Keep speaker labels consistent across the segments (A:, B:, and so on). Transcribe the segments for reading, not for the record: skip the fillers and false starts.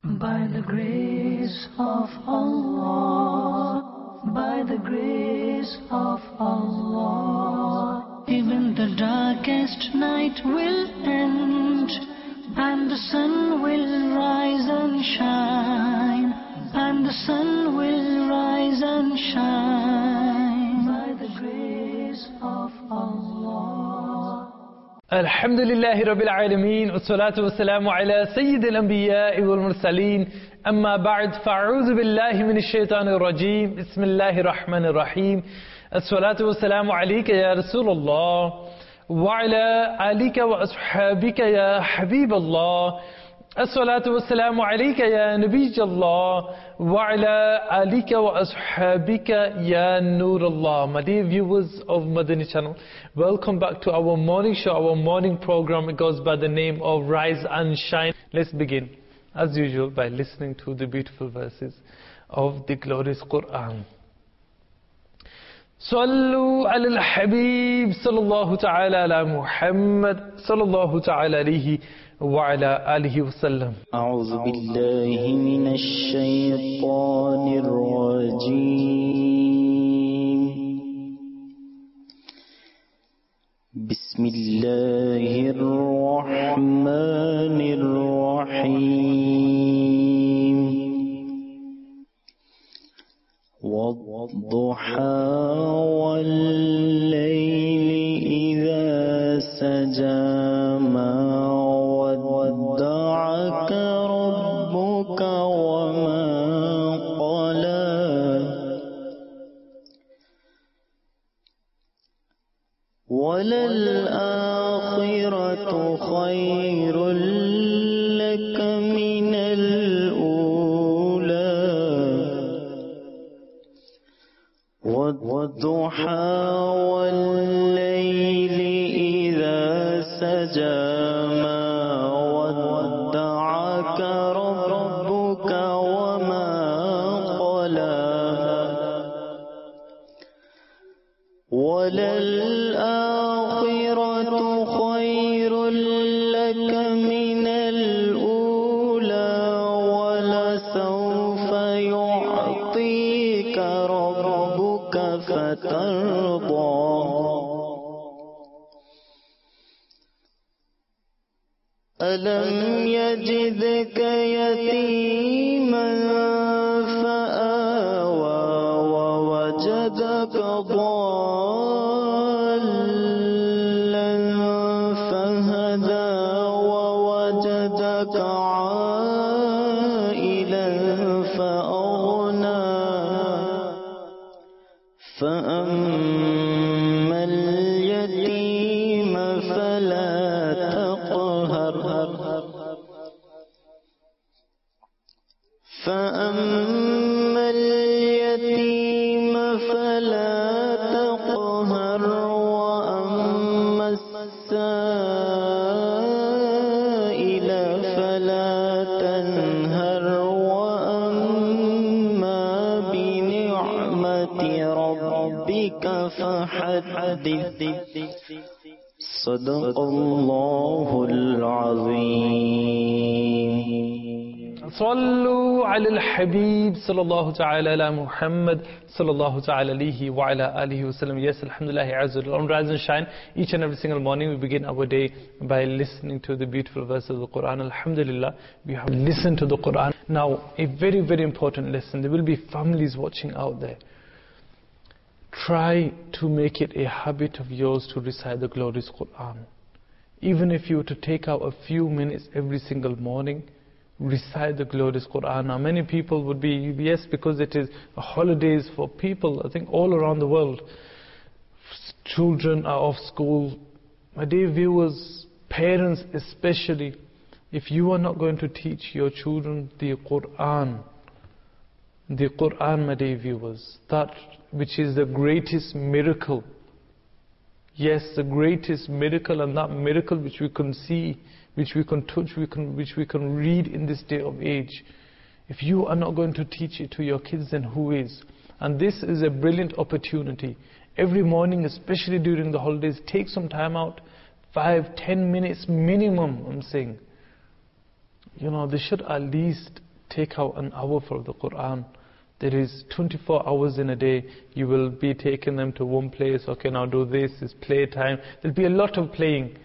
A: By the grace of Allah, by the grace of Allah, even the darkest night will end, and the sun will rise and shine, and the sun will rise and shine, by the grace of Allah.
B: الحمد لله رب العالمين والصلاة والسلام على سيد الأنبياء والمرسلين أما بعد فأعوذ بالله من الشيطان الرجيم بسم الله الرحمن الرحيم الصلاة والسلام عليك يا رسول الله وعلى آلك وأصحابك يا حبيب الله الصلاة والسلام عليك يا نبي الله وعلى آلك وأصحابك يا نور الله. My dear viewers of Madani channel, welcome back to our morning show, our morning program. It goes by the name of Rise and Shine. Let's begin as usual by listening to the beautiful verses of the glorious Quran. صلوا على الحبيب صلى الله تعالى على محمد صلى الله تعالى عليه وعلى آله وسلم.
C: أعوذ بالله من الشيطان الرجيم. بسم الله الرحمن الرحيم. والضحى والليل إذا سجى ما ودعك ربك وما قلى وللآخرة خير لك من الأولى والضحى والليل إذا سجى ما ودعك ربك وما قلى وللآخرة خير لك من الأولى ولسوف يعطيك ربك فترضى ألم يجدك يتيما فآوى ووجدك ضالا فهدى ووجدك عائلا فأغنى فأما اليتيم فلا تقهر فأما اليتيم فلا تقهر وأما السائل فلا تنهر وأما بنعمة ربك فحدث صدق الله العظيم.
B: صلوا على الحبيب صلى الله تعالى على محمد صلى الله تعالى عليه وعلى آله وسلم. Yes, alhamdulillah, on Rise and Shine, each and every single morning we begin our day by listening to the beautiful verses of the Quran. Alhamdulillah, we have listened to the Quran. Now, a very, very important lesson. There will be families watching out there. Try to make it a habit of yours to recite the glorious Quran. Even if you were to take out a few minutes every single morning, recite the glorious Quran. Now many people would be, yes, because it is holidays for people, I think all around the world. Children are off school. My dear viewers, parents especially, if you are not going to teach your children the Quran, my dear viewers, that which is the greatest miracle. Yes, the greatest miracle, and that miracle which we can see, which we can touch, which we can read in this day of age. If you are not going to teach it to your kids, then who is? And this is a brilliant opportunity. Every morning, especially during the holidays, take some time out, 5-10 minutes minimum, I'm saying. You know, they should at least Take out an hour for the Quran. There is 24 hours in a day. You will be taking them to one place. Okay, now do this. It's playtime. There'll be a lot of playing.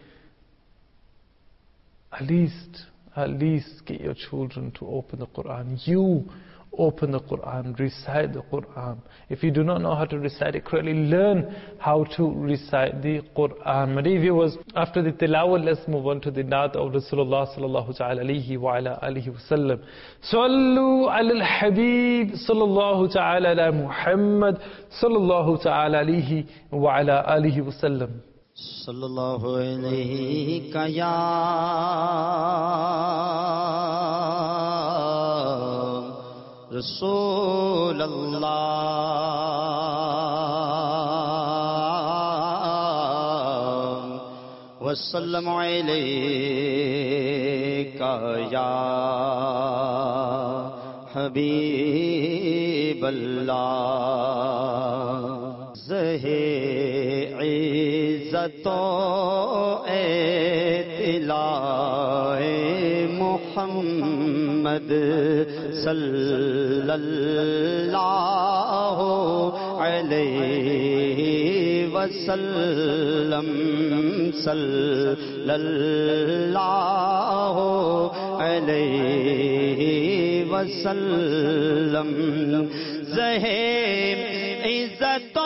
B: At least get your children to open the Quran. You open the Quran, recite the Quran. If you do not know how to recite it correctly, learn how to recite the Quran. My dear viewers, after the tilawat, let's move on to the naat of Rasulullah sallallahu ta'ala alayhi wa ala alihi wa sallam. Sallu ala al-habib sallallahu ta'ala ala Muhammad sallallahu ta'ala alayhi wa ala alihi wa sallam.
C: Sallallahu alayhi ka ya Rasul Allah wa sallam alayka ya Habib Allah Zahe izzato etilae Muhammad sallallahu alayhi wa sallam sallallahu alayhi wa sallam Zahe izzato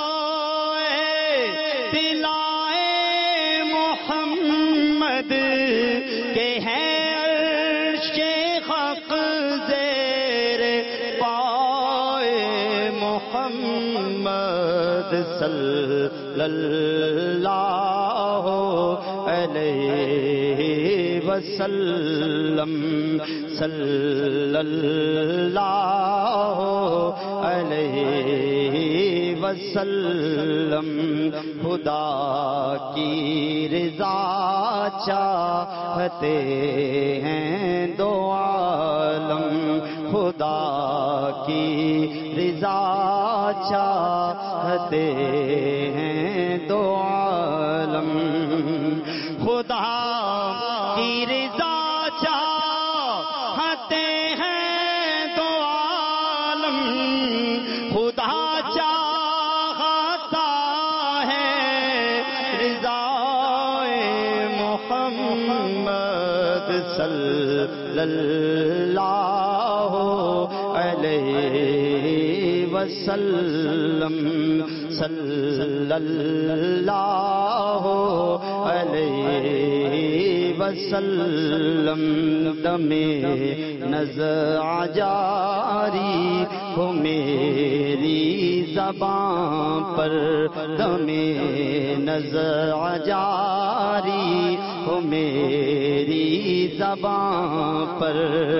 C: दिलाए मोहम्मद के हैं अर्श के हक ज़ेर पाए मोहम्मद सल्लल्लाहु अलैहि वसल्लम सल्लल्लाहु अलैहि वसल्लम खुदा की रज़ा चाहते हैं दो आलम खुदा की रज़ा चाहते हैं दो आलम खुदा की रज़ा चाहते हैं दो आलम खुदा चाहता है रिज़ाए मोहम्मद सल्लल्लाहु अलैहि वसल्लम सल्लल्लाहु अलैहि वसल्लम दमे नज़्अ जारी हो मेरी ज़बां पर दमे नज़्अ जारी हो मेरी ज़बां पर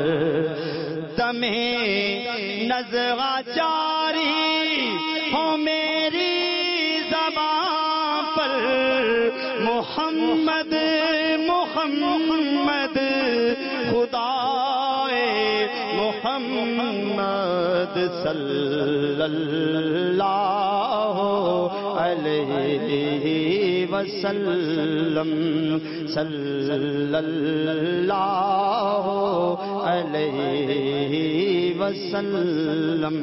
C: दमे नज़्अ जारी हो मेरी ज़बां पर मोहम्मद मोहम्मद खुदाए मोहम्मद सल्लल्लाहु अलैहि वसल्लम सल्लल्लाहु अलैहि वसल्लम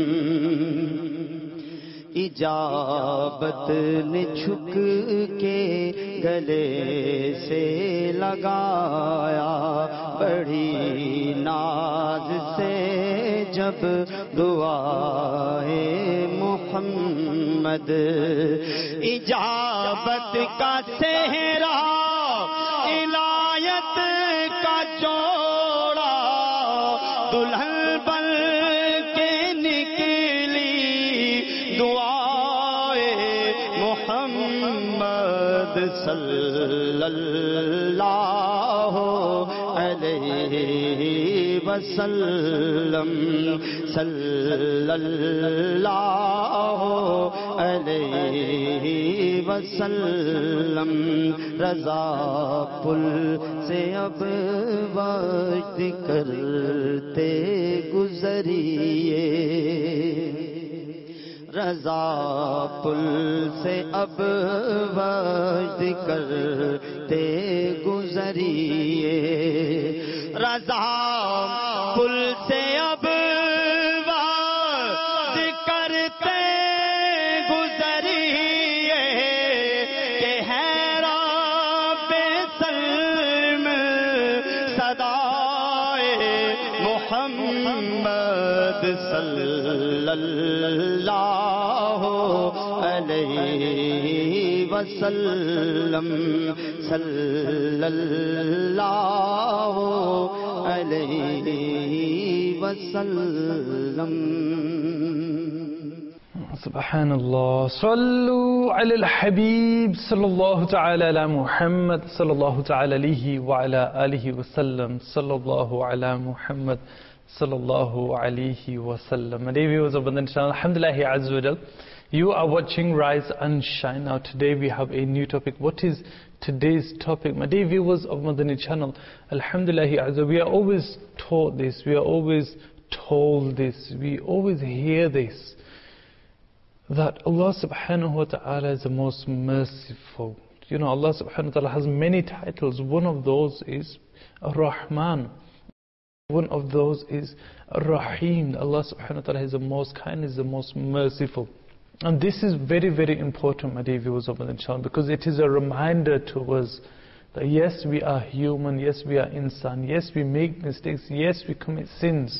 C: इजाबत ने झुक के गले से लगाया बड़ी नाज से जब दुआए मोहम्मद इजाबत का सेहरा इलायत का जोड़ा दुल्हन बन के निकली दुआए मोहम्मद सल्लल्लाहु अलैहि वसल्लम सल्लल्लाहु अलैहि वसल्लम रज़ा पुल से अब वक्त करते गुजरिए रज़ा पुल से अब वक्त करते गुजरिए रज़ा पुल Muhammad sallallahu alayhi wasallam, sallallahu alayhi wasallam.
B: Subhanallah. Sallu ala al-Habib sallallahu ta'ala ala Muhammad sallallahu ta'ala alayhi wa ala alihi wa sallam, sallallahu ala Muhammad sallallahu alayhi wa sallam. My dear viewers of Bandhan channel, alhamdulillah azza wa jal, you are watching Rise and Shine. Now today we have a new topic. What is today's topic? My dear viewers of Madani channel, alhamdulillah azza, we are always taught this, we are always told this, we always hear this, that Allah subhanahu wa ta'ala is the most merciful. You know, Allah subhanahu wa ta'ala has many titles. One of those is Ar-Rahman. One of those is Ar-Rahim. Allah subhanahu wa ta'ala is the most kind, is the most merciful. And this is very, very important, my dear viewers of the channel, because it is a reminder to us that yes, we are human, yes, we are insan, yes, we make mistakes, yes, we commit sins.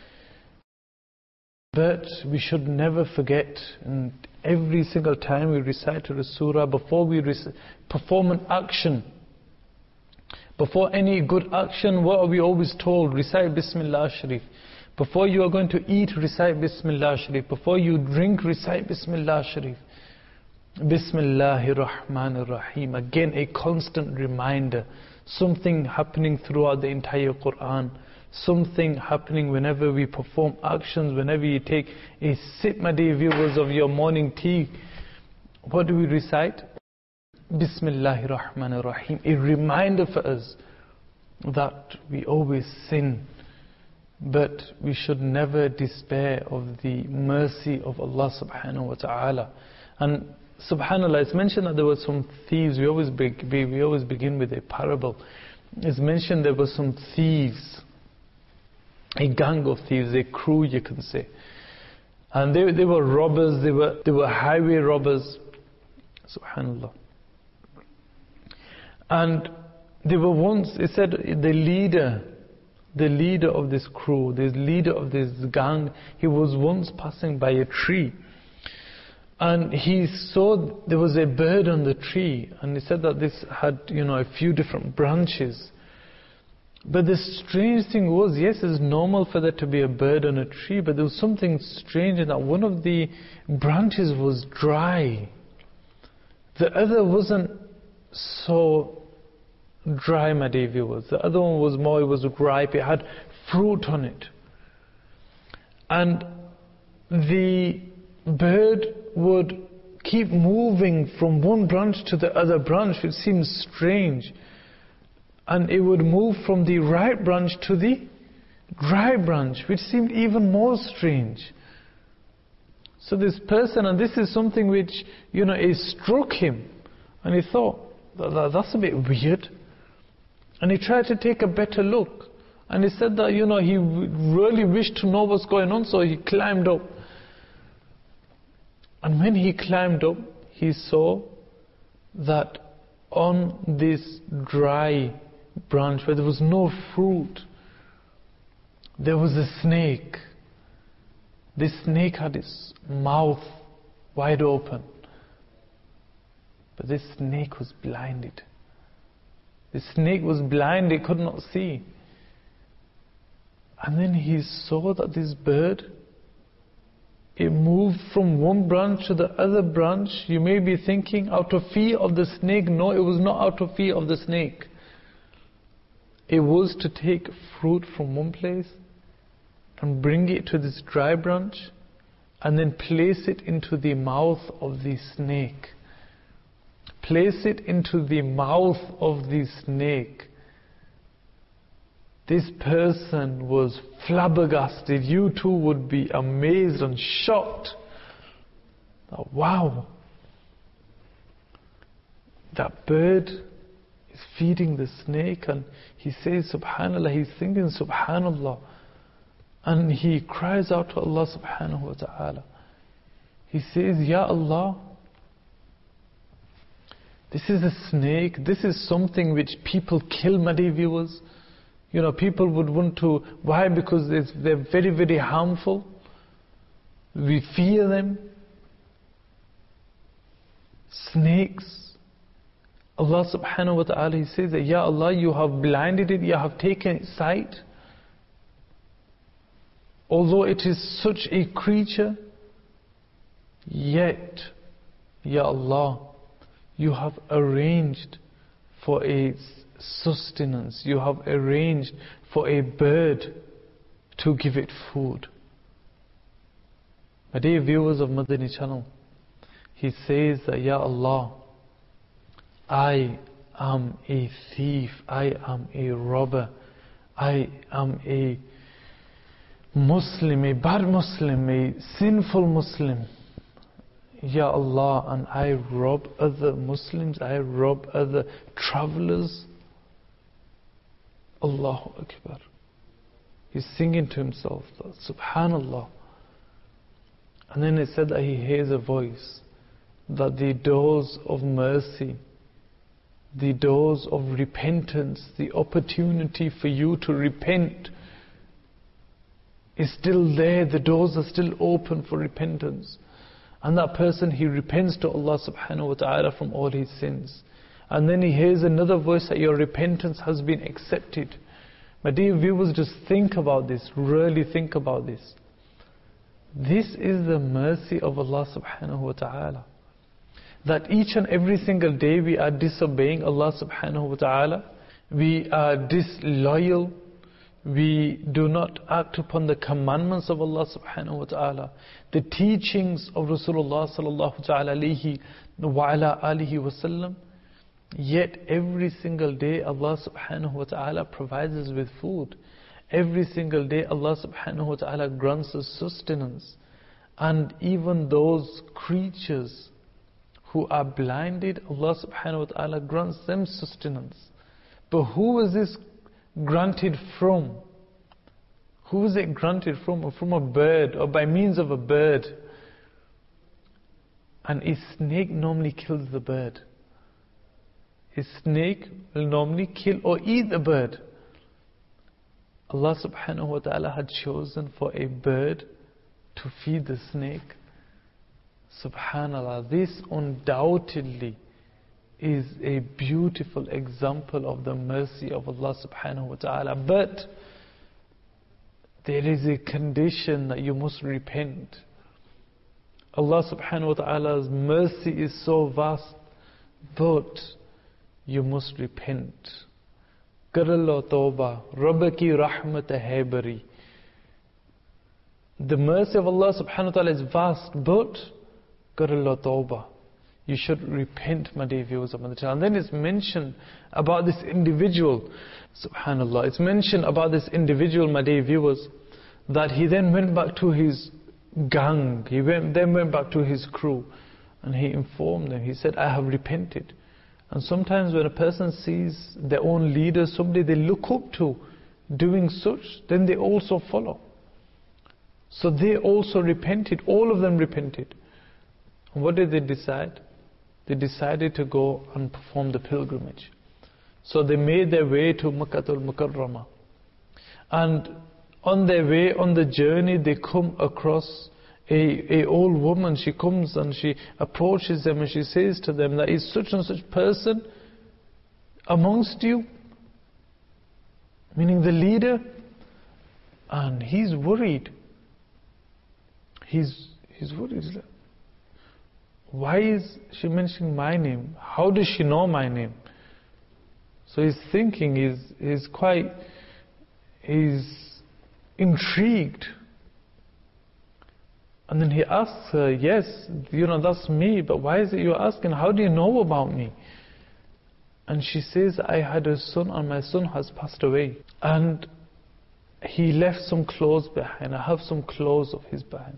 B: But we should never forget, and every single time we recite a surah, before we perform an action, before any good action, what are we always told? Recite Bismillah Sharif. Before you are going to eat, recite Bismillah Sharif. Before you drink, recite Bismillah Sharif. Bismillahir Rahmanir Rahim. Again, a constant reminder. Something happening throughout the entire Quran. Something happening whenever we perform actions, whenever you take a sip, my dear viewers, of your morning tea. What do we recite? Bismillahir Rahmanir Rahim. A reminder for us that we always sin, but we should never despair of the mercy of Allah subhanahu wa ta'ala. And subhanallah, it's mentioned that there were some thieves. We always begin with a parable. It's mentioned there were some thieves, a gang of thieves, a crew you can say. And they were robbers, they were highway robbers. Subhanallah. And they were once, it said, the leader of this crew, the leader of this gang, he was once passing by a tree. And he saw there was a bird on the tree. And he said that this had, a few different branches. But the strange thing was, yes, it's normal for there to be a bird on a tree, but there was something strange in that one of the branches was dry. The other wasn't so dry, my dear viewers. The other one was more, it was ripe, it had fruit on it. And the bird would keep moving from one branch to the other branch, which seems strange. And it would move from the ripe branch to the dry branch, which seemed even more strange. So this person, and this is something which, it struck him. And he thought, that's a bit weird. And he tried to take a better look. And he said that, he really wished to know what's going on, so he climbed up. And when he climbed up, he saw that on this dry branch where there was no fruit, there was a snake. This snake had its mouth wide open. But this snake was blinded. The snake was blind, it could not see. And then he saw that this bird, it moved from one branch to the other branch. You may be thinking, out of fear of the snake. No, it was not out of fear of the snake. It was to take fruit from one place and bring it to this dry branch and then place it into the mouth of the snake. Place it into the mouth of the snake. This person was flabbergasted. You too would be amazed and shocked. Wow, that bird is feeding the snake, and he says subhanallah, he's thinking subhanallah, and he cries out to Allah subhanahu wa ta'ala. He says, Ya Allah, this is a snake, this is something which people kill, my dear viewers. People would want to, why? Because they're very, very harmful. We fear them. Snakes. Allah subhanahu wa ta'ala, He says that, Ya Allah, you have blinded it, you have taken its sight. Although it is such a creature, yet, Ya Allah, you have arranged for a sustenance. You have arranged for a bird to give it food. My dear viewers of Madani channel, he says that, Ya Allah, I am a thief, I am a robber, I am a Muslim, a bad Muslim, a sinful Muslim. Ya Allah, and I rob other Muslims, I rob other travelers. Allahu Akbar. He's singing to himself, Subhanallah. And then it said that he hears a voice, that the doors of mercy, the doors of repentance, the opportunity for you to repent is still there. The doors are still open for repentance. And that person, he repents to Allah subhanahu wa ta'ala from all his sins. And then he hears another voice that your repentance has been accepted. My dear viewers, just think about this, really think about this. This is the mercy of Allah subhanahu wa ta'ala. That each and every single day we are disobeying Allah subhanahu wa ta'ala. We are disloyal. We do not act upon the commandments of Allah subhanahu wa ta'ala. The teachings of Rasulullah sallallahu ta'ala alayhi wa ala alihi wa sallam. Yet every single day Allah subhanahu wa ta'ala provides us with food. Every single day Allah subhanahu wa ta'ala grants us sustenance. And even those creatures who are blinded, Allah subhanahu wa ta'ala grants them sustenance. But who is this granted from? Who is it granted from? From a bird, or by means of a bird. And a snake normally kills the bird. A snake will normally kill or eat the bird. Allah subhanahu wa ta'ala had chosen for a bird to feed the snake. Subhanallah, this undoubtedly is a beautiful example of the mercy of Allah subhanahu wa ta'ala. But there is a condition that you must repent. Allah subhanahu wa ta'ala's mercy is so vast, but you must repent. Karallo tawbah, Rabbaki rahmat hai bari. The mercy of Allah subhanahu wa ta'ala is vast, but Karallo tawbah. You should repent, my dear viewers of Madani channel. And then it's mentioned about this individual, subhanallah, it's mentioned about this individual, my dear viewers, that he then went back to his gang, then went back to his crew, and he informed them, he said, I have repented. And sometimes when a person sees their own leader, somebody they look up to, doing such, then they also follow. So they also repented, all of them repented. And what did they decide? They decided to go and perform the pilgrimage. So they made their way to Makkatul Mukarramah. And on their way, on the journey, they come across a old woman. She comes and she approaches them and she says to them, that is such and such person amongst you, meaning the leader. And he's worried. He's worried. He's like, why is she mentioning my name? How does she know my name? So he's thinking, he's intrigued. And then he asks her, yes, that's me, but why is it you're asking? How do you know about me? And she says, I had a son and my son has passed away. And he left some clothes behind. I have some clothes of his behind.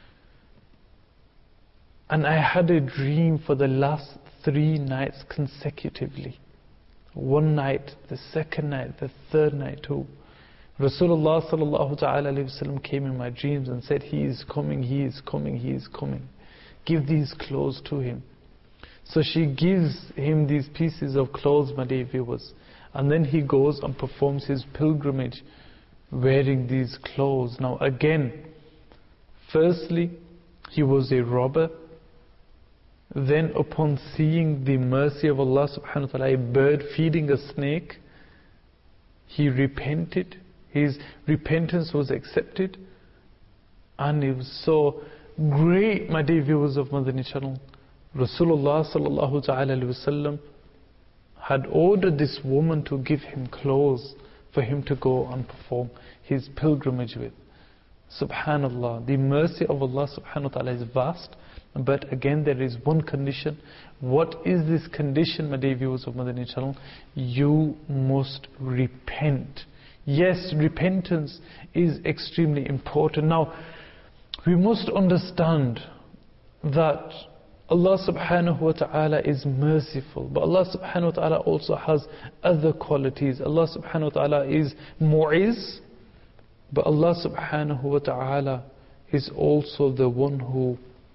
B: And I had a dream for the last 3 nights consecutively. One night, the second night, the third night too. Rasulullah sallallahu ta'ala alayhi wa sallam came in my dreams and said, he is coming, he is coming, he is coming. Give these clothes to him. So she gives him these pieces of clothes, my dear viewers. And then he goes and performs his pilgrimage wearing these clothes. Now again, firstly, he was a robber. Then upon seeing the mercy of Allah subhanahu wa ta'ala, a bird feeding a snake, he repented. His repentance was accepted. And it was so great, my dear viewers of Madani Channel. Rasulullah sallallahu ta'ala alayhi wa sallam had ordered this woman to give him clothes for him to go and perform his pilgrimage with. Subhanallah, the mercy of Allah subhanahu wa ta'ala is vast. But again, there is one condition. What is this condition, my dear viewers of Madani Channel? You must repent. Yes, repentance is extremely important. Now, we must understand that Allah subhanahu wa ta'ala is merciful, but Allah subhanahu wa ta'ala also has other qualities. Allah subhanahu wa ta'ala is mu'iz, but Allah subhanahu wa ta'ala is also the one who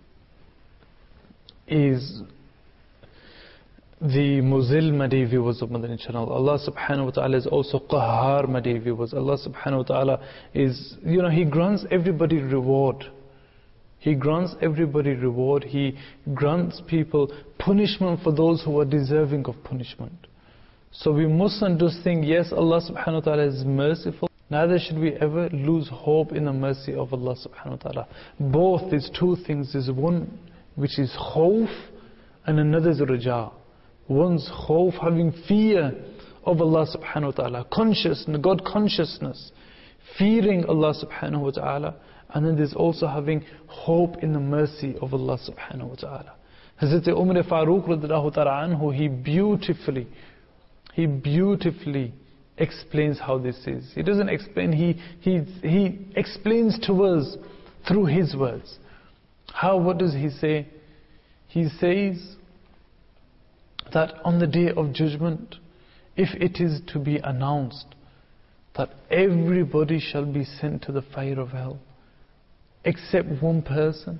B: is the muzil, my dear viewers of Madani Channel. Allah subhanahu wa ta'ala is also qahar, my dear viewers. Allah subhanahu wa ta'ala is, He grants everybody reward. He grants everybody reward. He grants people punishment for those who are deserving of punishment. So we mustn't just think, yes, Allah subhanahu wa ta'ala is merciful. Neither should we ever lose hope in the mercy of Allah subhanahu wa ta'ala. Both these two things is one which is khawf and another is raja. One's khawf, having fear of Allah subhanahu wa ta'ala, consciousness, God consciousness, fearing Allah subhanahu wa ta'ala. And then there's also having hope in the mercy of Allah subhanahu wa ta'ala. Hazrat Umar Farooq radhiyallahu ta'ala anhu, he beautifully explains how this is. He doesn't explain, he explains to us through his words. What does he say? He says that on the day of judgment, if it is to be announced that everybody shall be sent to the fire of hell, except one person,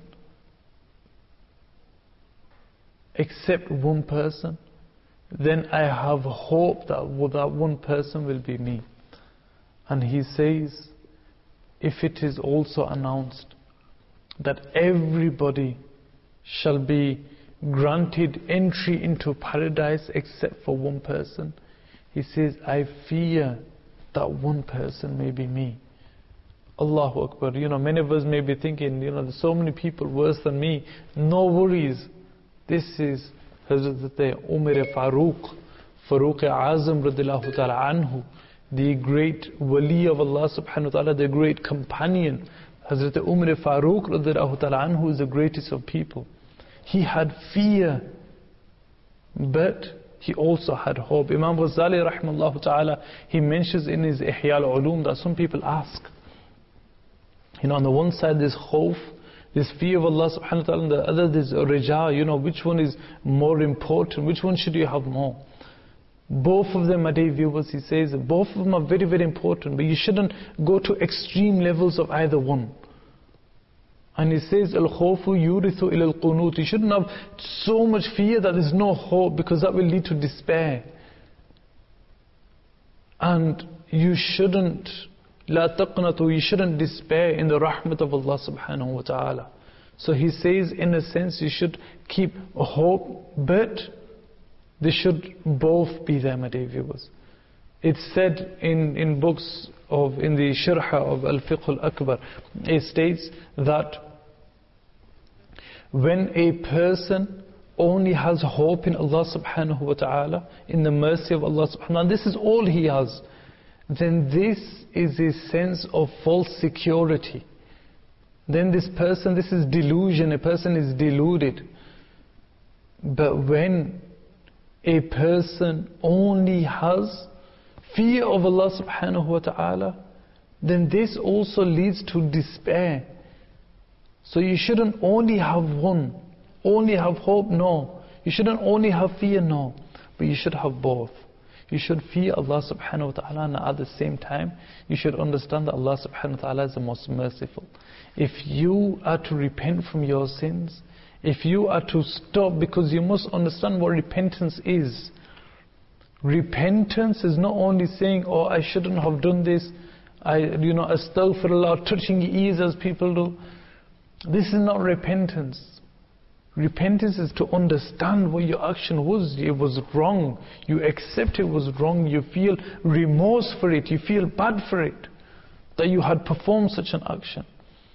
B: then I have hope that one person will be me. And he says, if it is also announced that everybody shall be granted entry into paradise except for one person, he says, I fear that one person may be me. Allahu Akbar. Many of us may be thinking, there's so many people worse than me. No worries. This is Hazrat Umar Farooq Azam radhiyallahu ta'ala anhu, the great wali of Allah subhanahu wa ta'ala, the great companion. Hazrat Umar Farooq radhiyallahu ta'ala anhu is the greatest of people. He had fear, but he also had hope. Imam Ghazali rahimahullah ta'ala, he mentions in his Ihya al-Ulum that some people ask, on the one side there's khawf, this fear of Allah subhanahu wa ta'ala, and the other there's raja, which one is more important, which one should you have more? Both of them, my dear viewers, he says, both of them are very, very important, but you shouldn't go to extreme levels of either one. And he says, al-khawfu yurithu ila al-qunut. You shouldn't have so much fear that there's no hope, because that will lead to despair. And you shouldn't La taqnatu, you shouldn't despair in the rahmat of Allah subhanahu wa ta'ala. So he says, in a sense, you should keep hope, but they should both be there, my dear viewers. It's said in books in the Sharh of Al-Fiqh Al-Akbar, it states that when a person only has hope in Allah subhanahu wa ta'ala, in the mercy of Allah subhanahu wa ta'ala, and this is all he has, then this is a sense of false security. Then this is delusion, a person is deluded. But when a person only has fear of Allah subhanahu wa ta'ala, then this also leads to despair. So you shouldn't only have one, only have hope, no. You shouldn't only have fear, no. But you should have both. You should fear Allah subhanahu wa ta'ala, and at the same time you should understand that Allah subhanahu wa ta'ala is the most merciful. If you are to repent from your sins, if you are to stop, because you must understand what repentance is. Repentance is not only saying, oh, I shouldn't have done this, astaghfirullah, touching ears as people do. This is not repentance. Repentance is to understand what your action was. It was wrong. You accept it was wrong. You feel remorse for it. You feel bad for it, that you had performed such an action.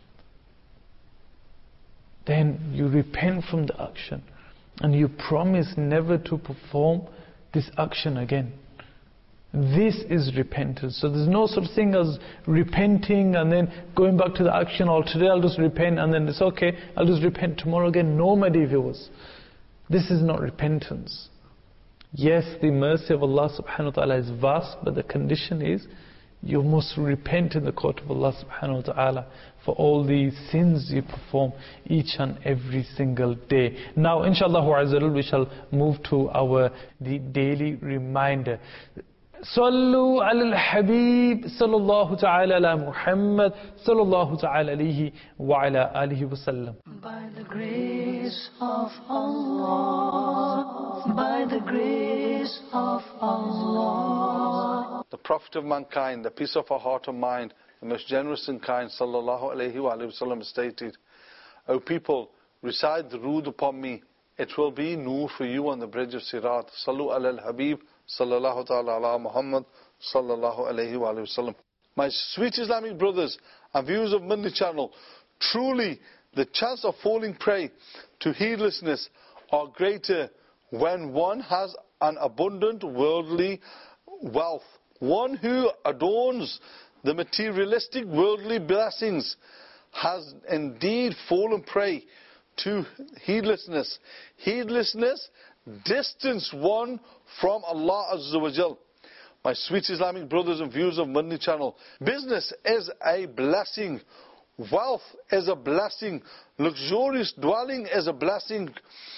B: Then you repent from the action and you promise never to perform this action again. This is repentance. So there's no such thing as repenting and then going back to the action, or today I'll just repent and then it's okay, I'll just repent tomorrow again. No, my dear viewers. This is not repentance. Yes, the mercy of Allah subhanahu wa ta'ala is vast, but the condition is you must repent in the court of Allah subhanahu wa ta'ala for all the sins you perform each and every single day. Now, inshallah, we shall move to the daily reminder. Sallu ala al-Habib sallallahu ta'ala ala Muhammad sallallahu ta'ala alayhi wa ala alihi wa sallam.
A: By the grace of Allah, by the grace of Allah.
D: The Prophet of mankind, the peace of our heart and mind, the most generous and kind, sallallahu alayhi wa sallam, stated, O people, recite the rood upon me. It will be nur for you on the bridge of Sirat. Sallu ala al-Habib sallallahu ta'ala ala Muhammad sallallahu alayhi wa sallam. My sweet Islamic brothers and viewers of Madani channel, truly the chance of falling prey to heedlessness are greater when one has an abundant worldly wealth. One who adorns the materialistic worldly blessings has indeed fallen prey to heedlessness. Heedlessness distance one from Allah Azza wa Jal. My sweet Islamic brothers and viewers of Madani channel, business is a blessing, wealth is a blessing, luxurious dwelling is a blessing,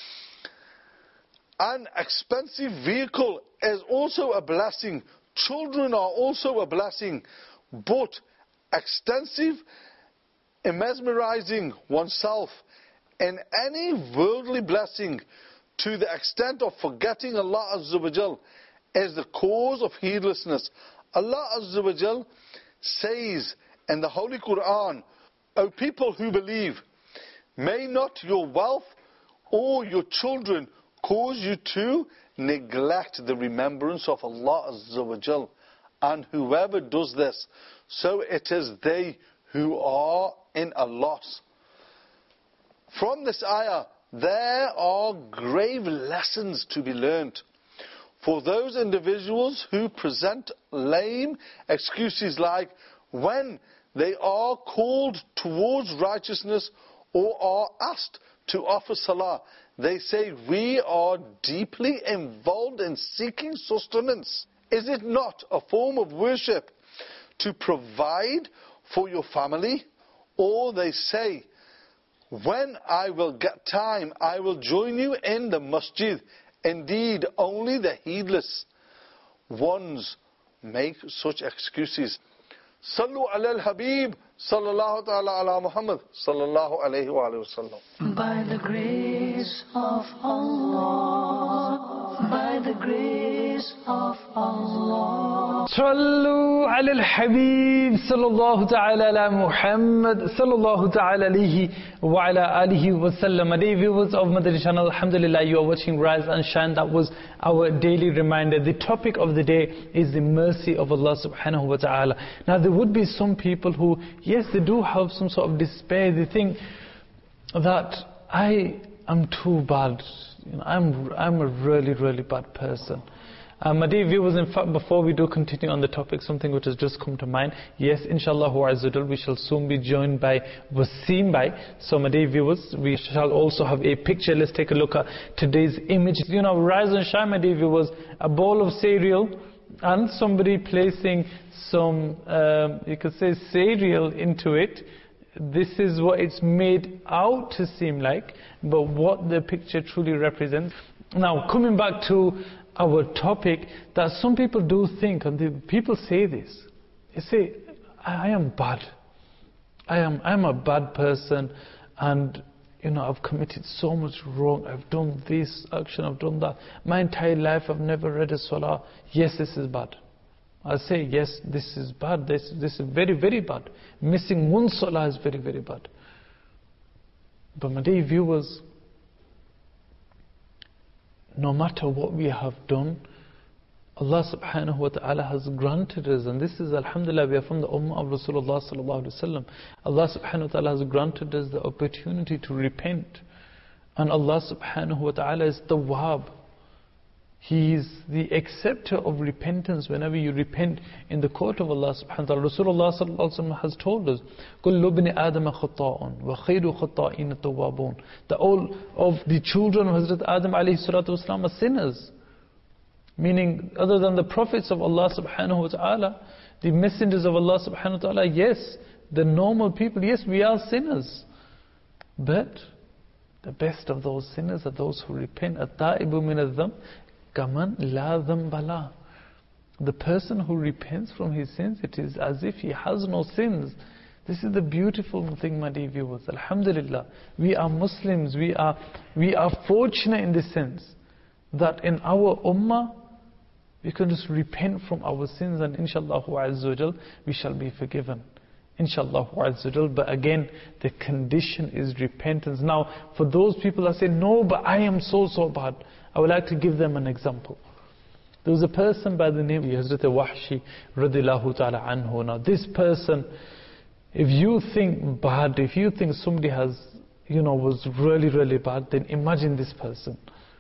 D: an expensive vehicle is also a blessing, children are also a blessing, but extensive mesmerizing oneself in any worldly blessing to the extent of forgetting Allah Azza wa Jal is the cause of heedlessness. Allah Azza wa Jal says in the Holy Quran, O people who believe, may not your wealth or your children cause you to neglect the remembrance of Allah Azza wa Jal. And whoever does this, so it is they who are in a loss. From this ayah, there are grave lessons to be learnt for those individuals who present lame excuses, like when they are called towards righteousness or are asked to offer salah, they say, we are deeply involved in seeking sustenance. Is it not a form of worship to provide for your family? Or they say, when I will get time, I will join you in the masjid. Indeed, only the heedless ones make such excuses. Sallu ala al-Habib sallallahu ta'ala ala Muhammad sallallahu alayhi wa sallam.
A: By the grace of Allah, by the grace of Allah.
B: Sallu ala al-Habib sallallahu ta'ala ala Muhammad sallallahu ta'ala alayhi wa ala alihi wa sallam. Dear viewers of Madani channel, alhamdulillah, you are watching Rise and Shine. That was our daily reminder. The topic of the day is the mercy of Allah subhanahu wa ta'ala. Now there would be some people who, yes, they do have some sort of despair. They think that I am too bad. I'm a really, really bad person. My dear viewers, in fact, before we do continue on the topic, something which has just come to mind. Yes, inshallah, we shall soon be joined by Wasim Bhai. So, my dear viewers, we shall also have a picture. Let's take a look at today's image. Rise and Shine, my dear viewers, a bowl of cereal and somebody placing some, you could say, cereal into it. This is what it's made out to seem like, but what the picture truly represents. Now, coming back to our topic, that some people do think, and people say this, they say, I am bad. I am a bad person, and I've committed so much wrong, I've done this action, I've done that. My entire life I've never read a salah. Yes, this is bad. I say, yes, this is bad. This is very, very bad. Missing one salah is very, very bad. But my dear viewers, no matter what we have done, Allah subhanahu wa ta'ala has granted us, and this is alhamdulillah, we are from the ummah of Rasulullah sallallahu alaihi wasallam. Allah subhanahu wa ta'ala has granted us the opportunity to repent. And Allah subhanahu wa ta'ala is Tawwab. He is the acceptor of repentance. Whenever you repent in the court of Allah subhanahu wa ta'ala, Rasulullah sallallahu alaihi wasallam has told us, كُلُّ بْنِ آدَمَ خَطَّاءٌ وَخَيْرُ خَطَّائِينَ التَّوَّابُونَ that all of the children of Hazrat Adam alayhi salatu wasalam are sinners. Meaning, other than the prophets of Allah subhanahu wa ta'ala, the messengers of Allah subhanahu wa ta'ala, yes, the normal people, yes, we are sinners. But the best of those sinners are those who repent. التَّائِبُ مِنَ الذَّنْبِ كَمَنْ لَا ذَنْبَ لَهُ. The person who repents from his sins, it is as if he has no sins. This is the beautiful thing, my dear viewers. Alhamdulillah, we are Muslims. We are fortunate in this sense that in our ummah, we can just repent from our sins, and inshallah azza wa jal, we shall be forgiven. Inshallah azza wa jal. But again, the condition is repentance. Now, for those people that say, no, but I am so bad, I would like to give them an example. There was a person by the name of Hazrat Wahshi radiyallahu ta'ala anhu. Now, this person, if you think bad, if you think somebody has, was really, really bad, then imagine this person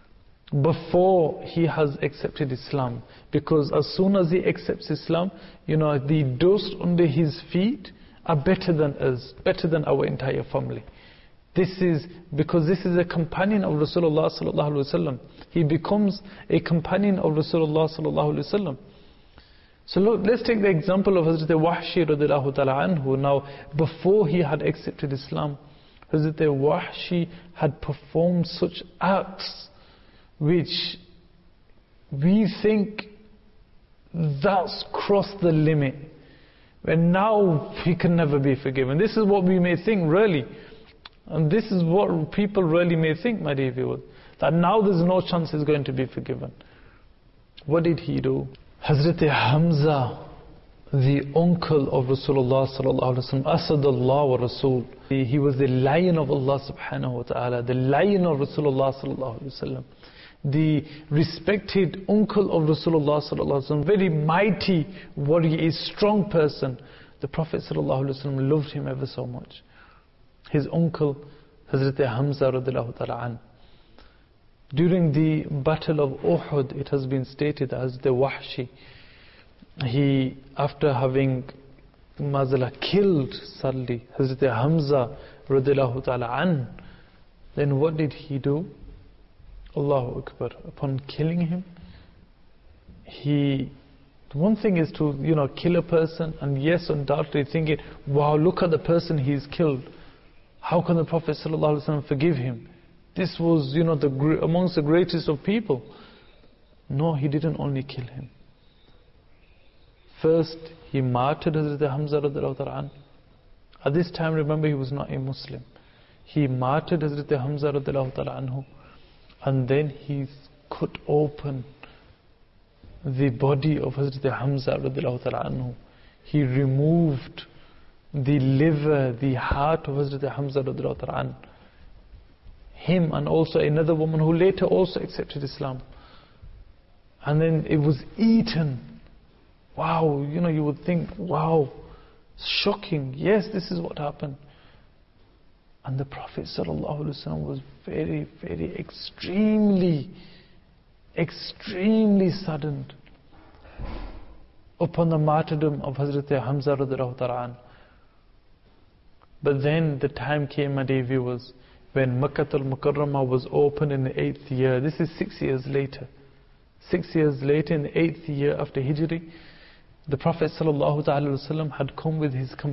B: before he has accepted Islam. Because as soon as he accepts Islam, the dust under his feet are better than us, better than our entire family. This is because this is a companion of Rasulullah sallallahu alaihi wasallam. He becomes a companion of Rasulullah sallallahu alaihi wasallam. So look, let's take the example of Hazrat Wahshi radiyallahu ta'ala anhu. Now, before he had accepted Islam, Hazrat Wahshi had performed such acts which we think that's crossed the limit, when now he can never be forgiven. This is what we may think, really. And this is what people really may think, my dear viewers, that now there's no chance he's going to be forgiven. What did he do? Hazrat Hamza, the uncle of Rasulullah sallallahu alaihi wasallam, Asadullah wa Rasul, he was the lion of Allah subhanahu wa ta'ala, the lion of Rasulullah sallallahu alaihi wasallam, the respected uncle of Rasulullah sallallahu alaihi wasallam, very mighty warrior, a strong person. The Prophet sallallahu alaihi wasallam loved him ever so much. His uncle, Hazrat Hamza radiyallahu ta'ala an. During the battle of Uhud, it has been stated that Hazrat Wahshi, he, after having killed sadly Hazrat Hamza radiyallahu ta'ala an, then what did he do? Allahu Akbar. Upon killing him, one thing is to, kill a person, and yes, undoubtedly thinking, wow, look at the person he's killed. How can the Prophet ﷺ forgive him? This was, amongst the greatest of people. No, he didn't only kill him. First, he martyred Hazrat Hamza radiyallahu ta'ala an. At this time, remember, he was not a Muslim. He martyred Hazrat Hamza radiyallahu ta'ala anhu. And then he cut open the body of Hazrat Hamza radiyallahu ta'ala anhu. He removed the liver, the heart of Hazrat Hamza radiyallahu ta'ala anhu. Him and also another woman who later also accepted Islam. And then it was eaten. Wow, you would think, wow, shocking. Yes, this is what happened. And the Prophet ﷺ was very, very extremely saddened upon the martyrdom of Hazrat Hamza radiyallahu ta'ala an. But then the time came, my dear viewers, when Makkah al-Mukarramah was opened in the 8th year. This is 6 years later. 6 years later, in the 8th year after Hijri, the Prophet ﷺ had come with his companions